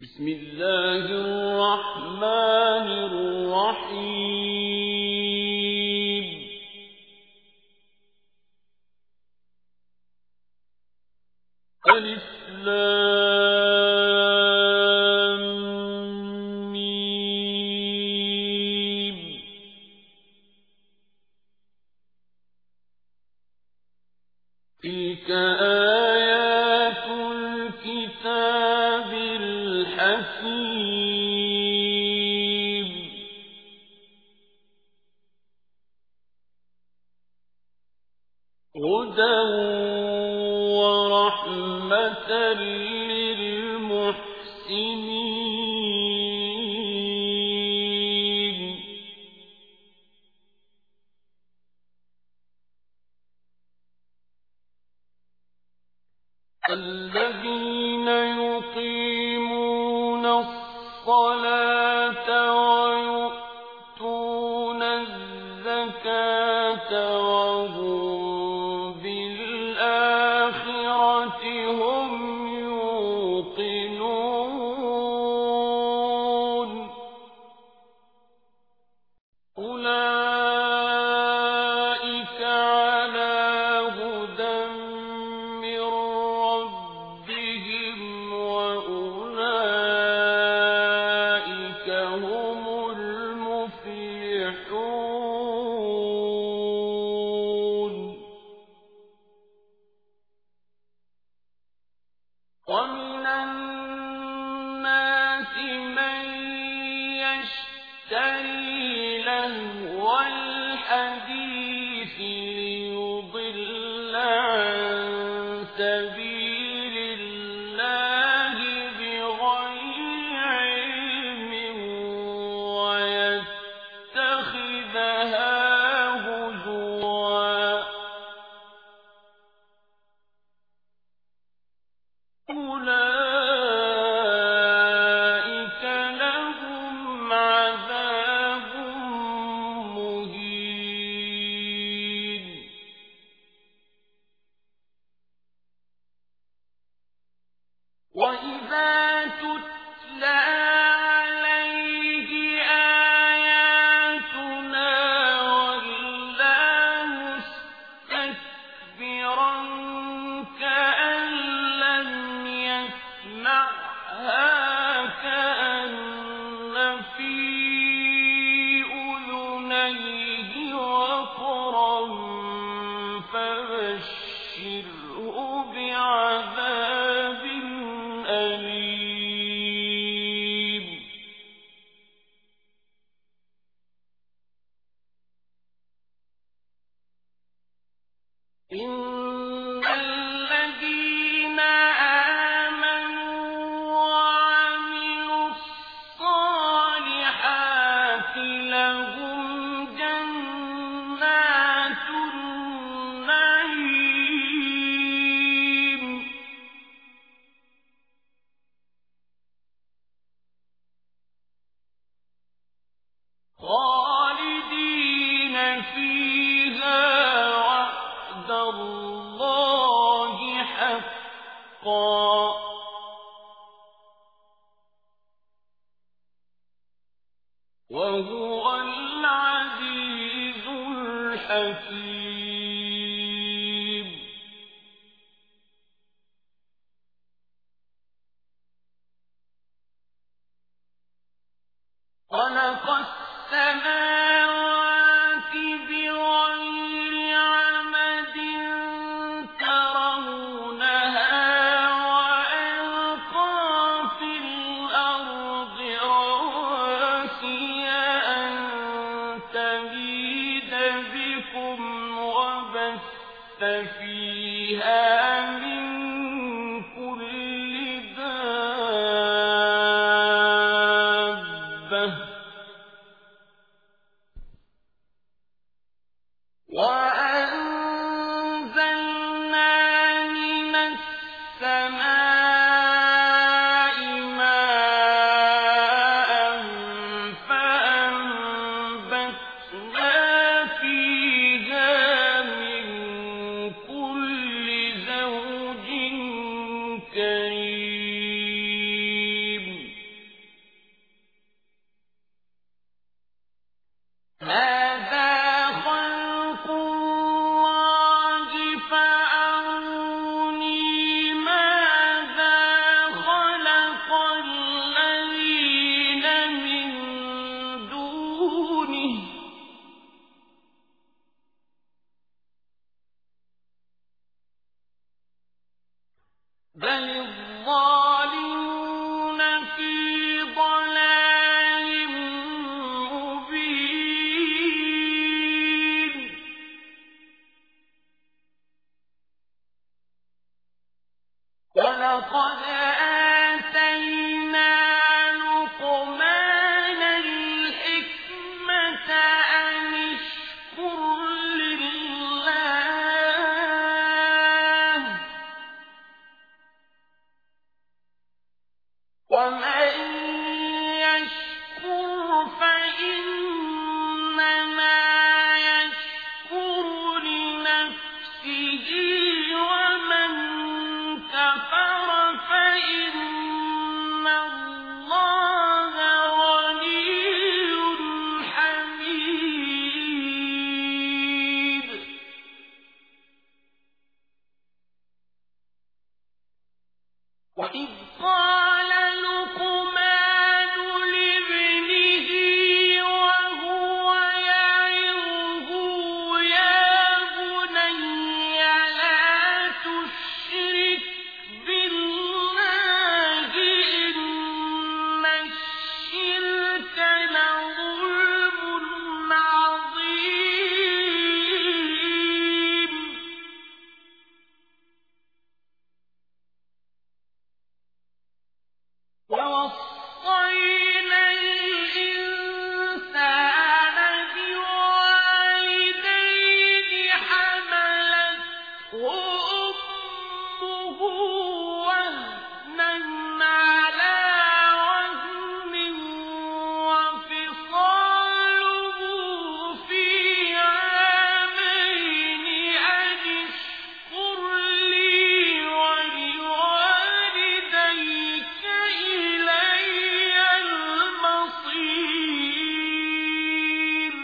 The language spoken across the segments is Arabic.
بسم الله الرحمن الرحيم ألف لام ميم تلك آيات الكتاب الحكيم هدى ورحمة للمحسنين الذين يقيمون الصلاة ويؤتون الزكاة وهم بالآخرة هم يوقنون أولئك على هدى من ربهم وأولئك هم المفلحون ومن الناس من يشتري لهو الحديث ليضل عن سبيل الله بغير علم ويتخذها هزوا أولئك لهم عذاب مهين وإذا تتلى عليه آياتنا ولى مستكبرا كأن لم يسمعها كأن في أذنيه وقرا فبشره بعذاب أليم إن الذين آمنوا وعملوا الصالحات لهم جنات النعيم خالدين فيها وعد الله حقا وهو العزيز الحكيم خلق السماوات بغير عمد ترونها وألقى في الأرض رواسي أن تميد بكم ومن يشكر فإنما يشكر لنفسه ومن كفر فإن الله غني حميد. وإذ قال لقمان لابنه وهو يعظه يا بني لا تشرك بالله إن الشرك لظلم عظيم. ووصينا الإنسان بوالديه حملته أمه وهنا على وهن وفصاله في عامين أن اشكر لي ولوالديك إلي المصير.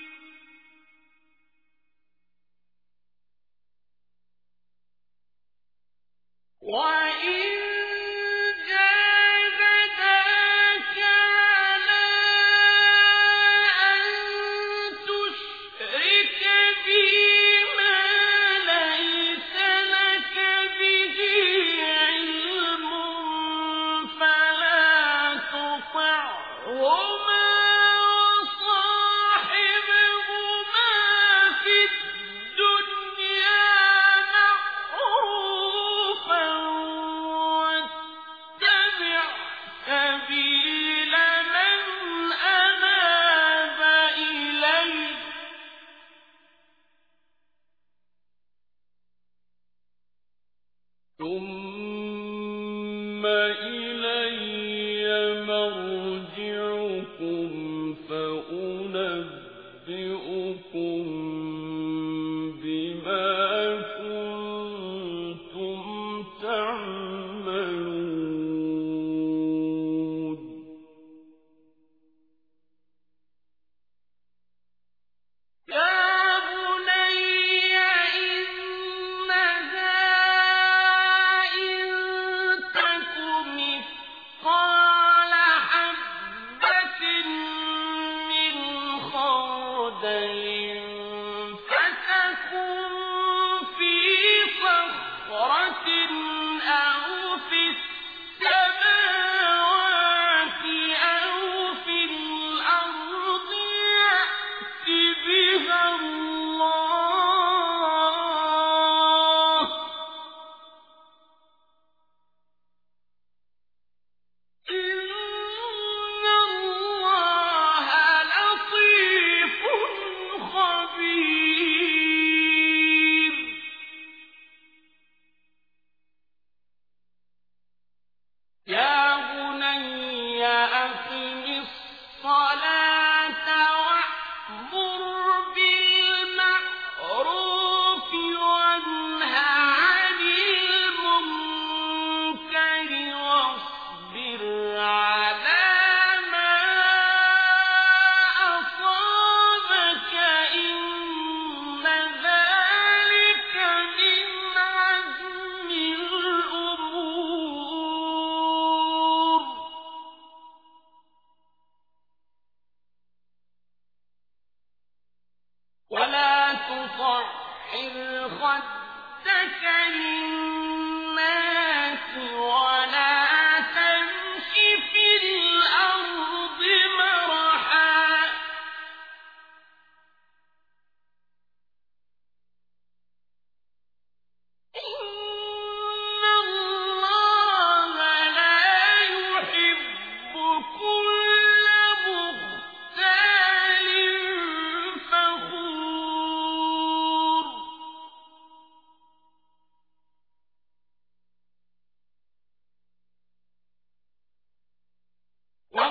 وإن جاهداك على أن تشرك بي ما ليس لك به علم فلا تطعهما وصاحبهما في الدنيا معروفا واتبع سبيل من أناب إلي ثم إلي مرجعكم فأنبئكم بما كنتم تعملون. يا بني إنها إن تك مثقال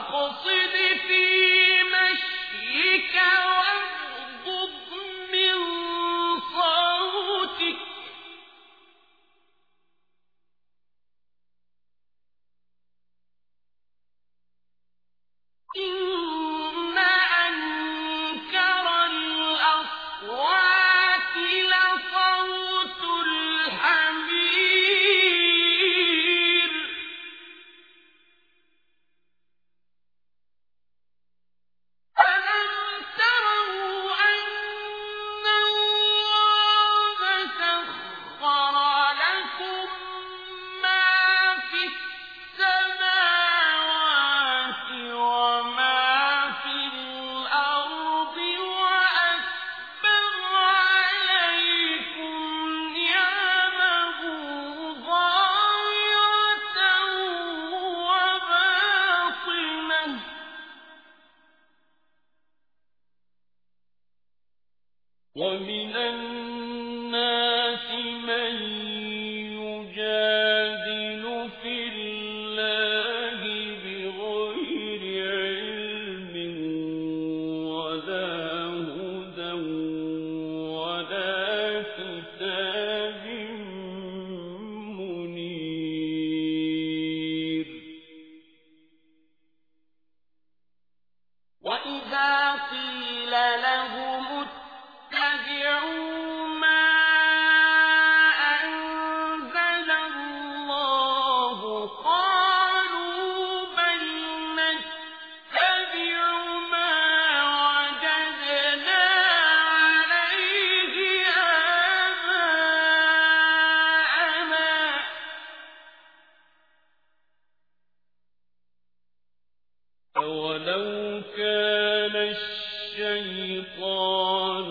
وأقصد في مشيك واغضض من صوتك إن أنكر الأصوات لصوت الحمير ألم تروا أن الله سخر لكم ما في السماوات وما في الأرض وأسبغ عليكم نعمه ظاهرة وباطنة ومن الناس من يجادل في الله بغير علم ولا هدى ولا كتاب منير وإذا قيل لهم اتبعوا ما أنزل الله قالوا بل نتبع ما وجدنا عليه آباءنا أولو كان الشيطان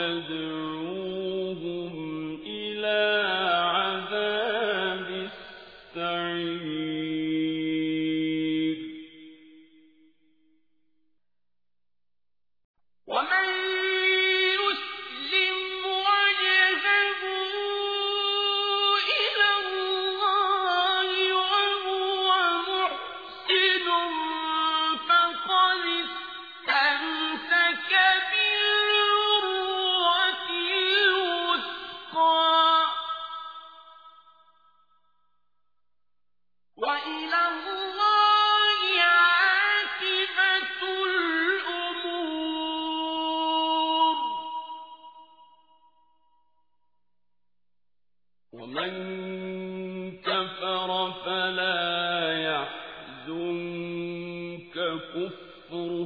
يدعوهم إلى عذاب السعير ومن يسلم وجهه إلى الله وهو محسن فقد استمسك بالعروة الوثقى وإلى الله عاقبة الأمور ومن كفر فلا يحزنك كفره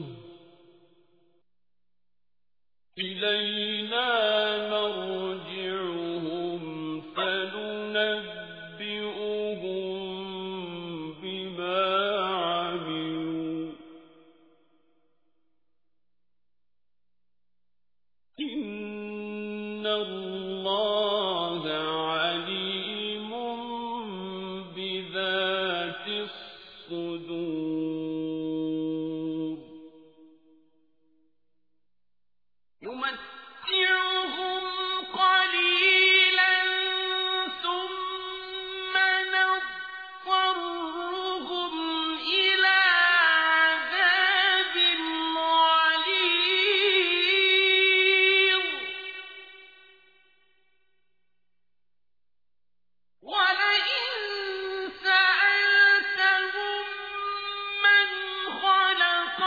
إلينا مرجعهم فننبئهم بما عملوا إن الله عليم بذات الصدور نمتعهم قليلا ثم نضطرهم إلى عذاب غليظ ولئن سألتهم من خلق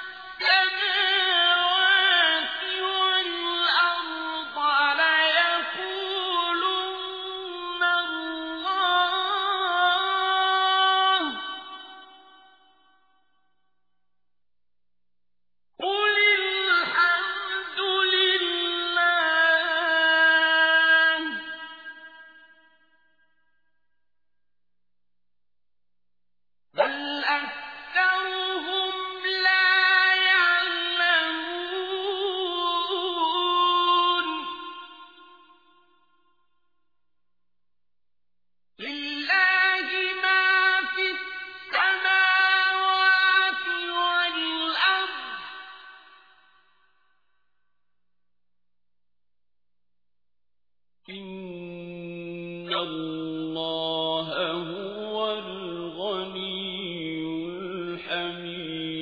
السماوات والأرض ليقولن الله قل الحمد لله بل أكثرهم لا يعلمون لله ما في السماوات والأرض إن الله هو الغني الحميد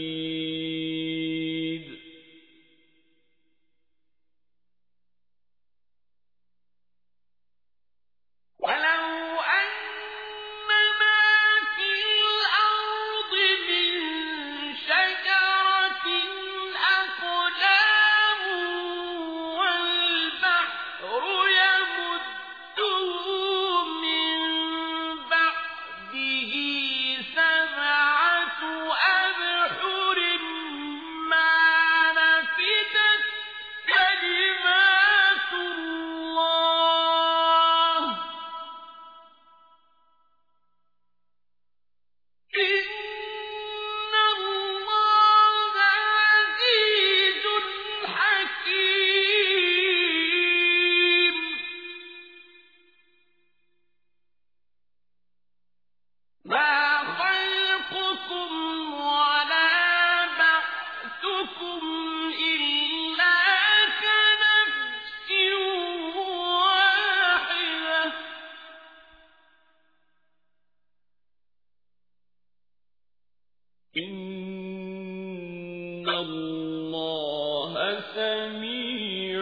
إن الله سميع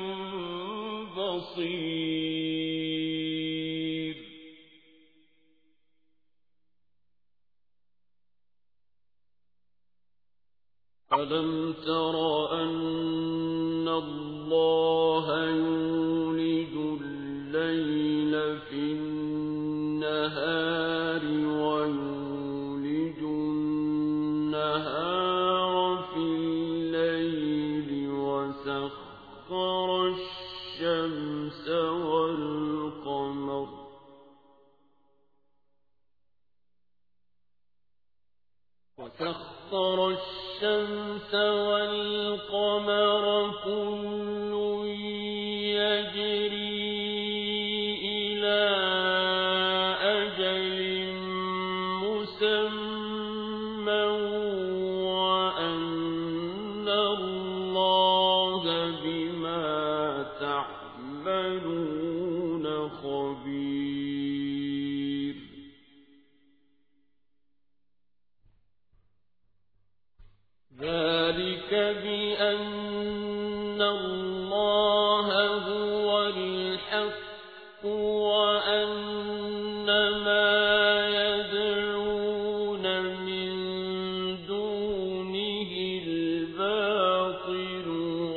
بصير ألم تر أن الله يولج الليل في النهار ويولج النهار في الليل وسخر الشمس والقمر كل يجري إلى أجل مسمى وأن الله بما تعملون خبير ذلك بأن الله هو الحق وأن ما يدعون من دونه الباطل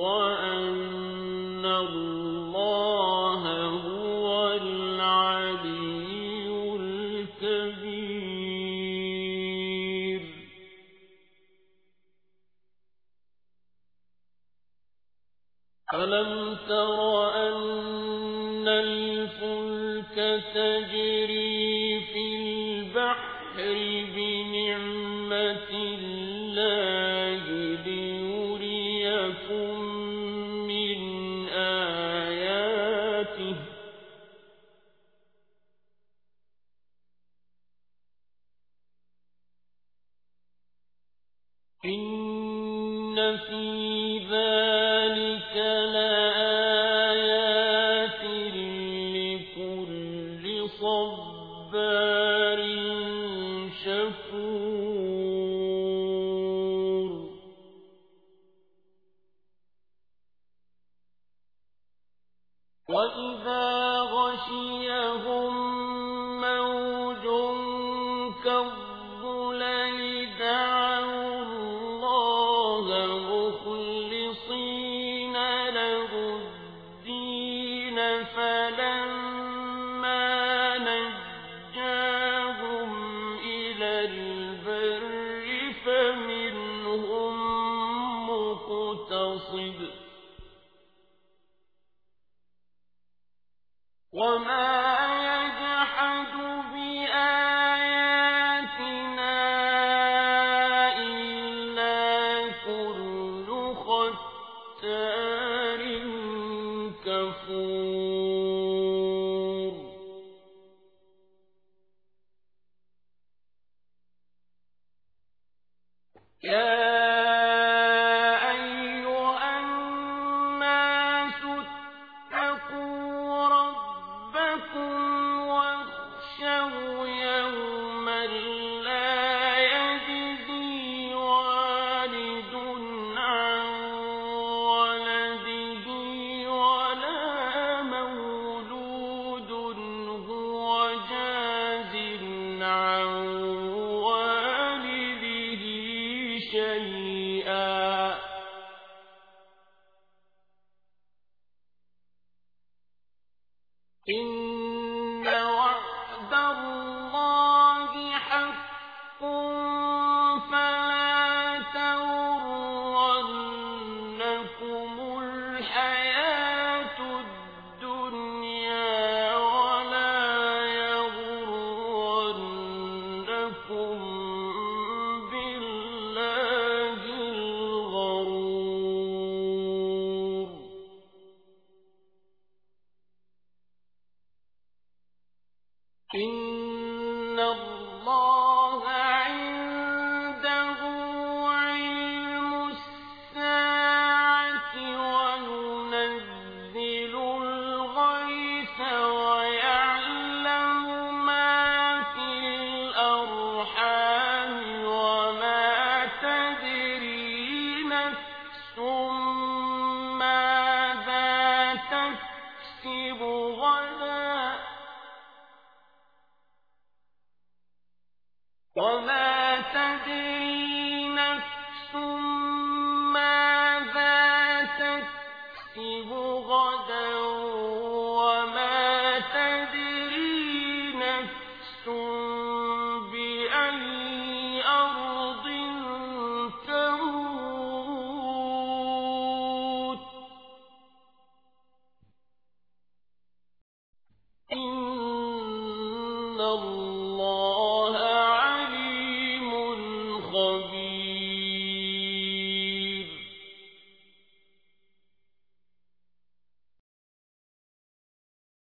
وأن الله هو العلي الكبير ألم تر أن الفلك تجري في البحر بنعمة الله ليريكم من آياته إن في ذلك لآيات لكل صبار شكور وإذا غشيهم موج كالظلل دعوا الله مخلصين له الدين فلما نجاهم إلى البر فمنهم مقتصد وما يجحد بآياتنا إلا كل ختار كفور يا أيها الناس اتقوا ربكم واخشوا يوما لا يجزي والد عن ولده ولا مولود هو جاز عن والده شيئا اللَّهَ عَلِيمٌ خَبِيرٌ.